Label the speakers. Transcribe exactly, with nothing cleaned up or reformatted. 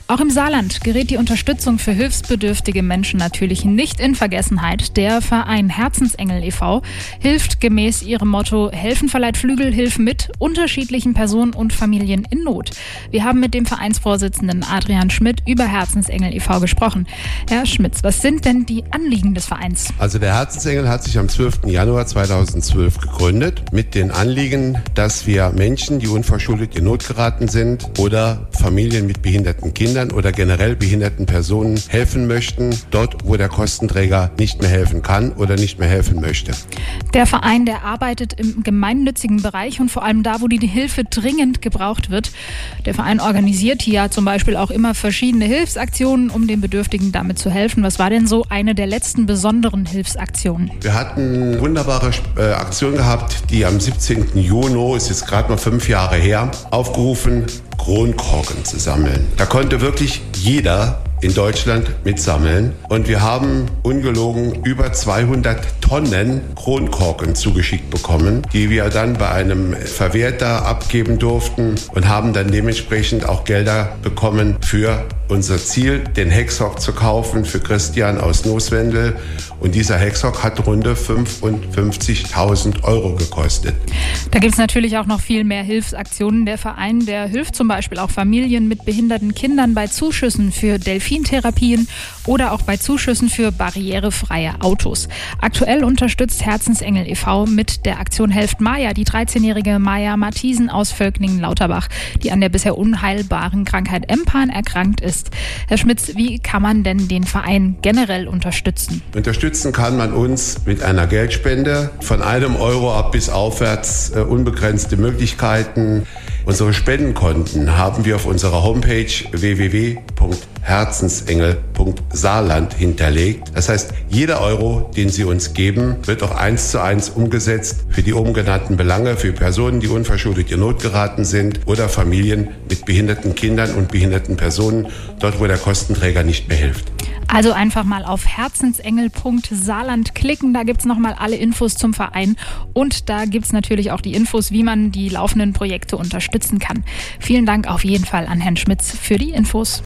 Speaker 1: Auch im Saarland gerät die Unterstützung für hilfsbedürftige Menschen natürlich nicht in Vergessenheit. Der Verein Herzensengel e V hilft gemäß ihrem Motto Helfen verleiht Flügel, Hilfen mit unterschiedlichen Personen und Familien in Not. Wir haben mit dem Vereinsvorsitzenden Adrian Schmidt über Herzensengel e V gesprochen. Herr Schmitz, was sind denn die Anliegen des Vereins?
Speaker 2: Also der Herzensengel hat sich am zwölften Januar zweitausendzwölf gegründet mit den Anliegen, dass wir Menschen, die unverschuldet in Not geraten sind oder Familien mit behinderten Kindern oder generell behinderten Personen helfen möchten, dort wo der Kostenträger nicht mehr helfen kann oder nicht mehr helfen möchte.
Speaker 1: Der Verein, der arbeitet im gemeinnützigen Bereich und vor allem da, wo die Hilfe dringend gebraucht wird. Der Verein organisiert hier ja zum Beispiel auch immer verschiedene Hilfsaktionen, um den Bedürftigen damit zu helfen. Was war denn so eine der letzten besonderen Hilfsaktionen?
Speaker 2: Wir hatten eine wunderbare äh, Aktion gehabt, die am siebzehnten Juni, ist jetzt gerade mal fünf Jahre her, aufgerufen, Kronkorken zu sammeln. Da konnte wirklich jeder in Deutschland mitsammeln. Und wir haben ungelogen über zweihundert Tonnen Kronkorken zugeschickt bekommen, die wir dann bei einem Verwerter abgeben durften und haben dann dementsprechend auch Gelder bekommen für unser Ziel, den Hexhock zu kaufen für Christian aus Noswendel. Und dieser Hexhock hat runde fünfundfünfzigtausend Euro gekostet.
Speaker 1: Da gibt es natürlich auch noch viel mehr Hilfsaktionen. Der Verein, der hilft zum Beispiel auch Familien mit behinderten Kindern bei Zuschüssen für Delfintherapien oder auch bei Zuschüssen für barrierefreie Autos. Aktuell unterstützt Herzensengel e V mit der Aktion Helft Maja die dreizehnjährige Maja Matthiesen aus Völkningen-Lauterbach, die an der bisher unheilbaren Krankheit M P A N erkrankt ist. Herr Schmitz, wie kann man denn den Verein generell unterstützen?
Speaker 2: Unterstützen kann man uns mit einer Geldspende von einem Euro ab bis aufwärts, äh, unbegrenzte Möglichkeiten. Unsere Spendenkonten haben wir auf unserer Homepage w w w punkt herzensengel punkt saarland hinterlegt. Das heißt, jeder Euro, den Sie uns geben, wird auch eins zu eins umgesetzt für die oben genannten Belange, für Personen, die unverschuldet in Not geraten sind oder Familien mit behinderten Kindern und behinderten Personen, dort wo der Kostenträger nicht mehr hilft.
Speaker 1: Also einfach mal auf herzensengel punkt saarland klicken, da gibt's nochmal alle Infos zum Verein und da gibt's natürlich auch die Infos, wie man die laufenden Projekte unterstützen kann. Vielen Dank auf jeden Fall an Herrn Schmitz für die Infos.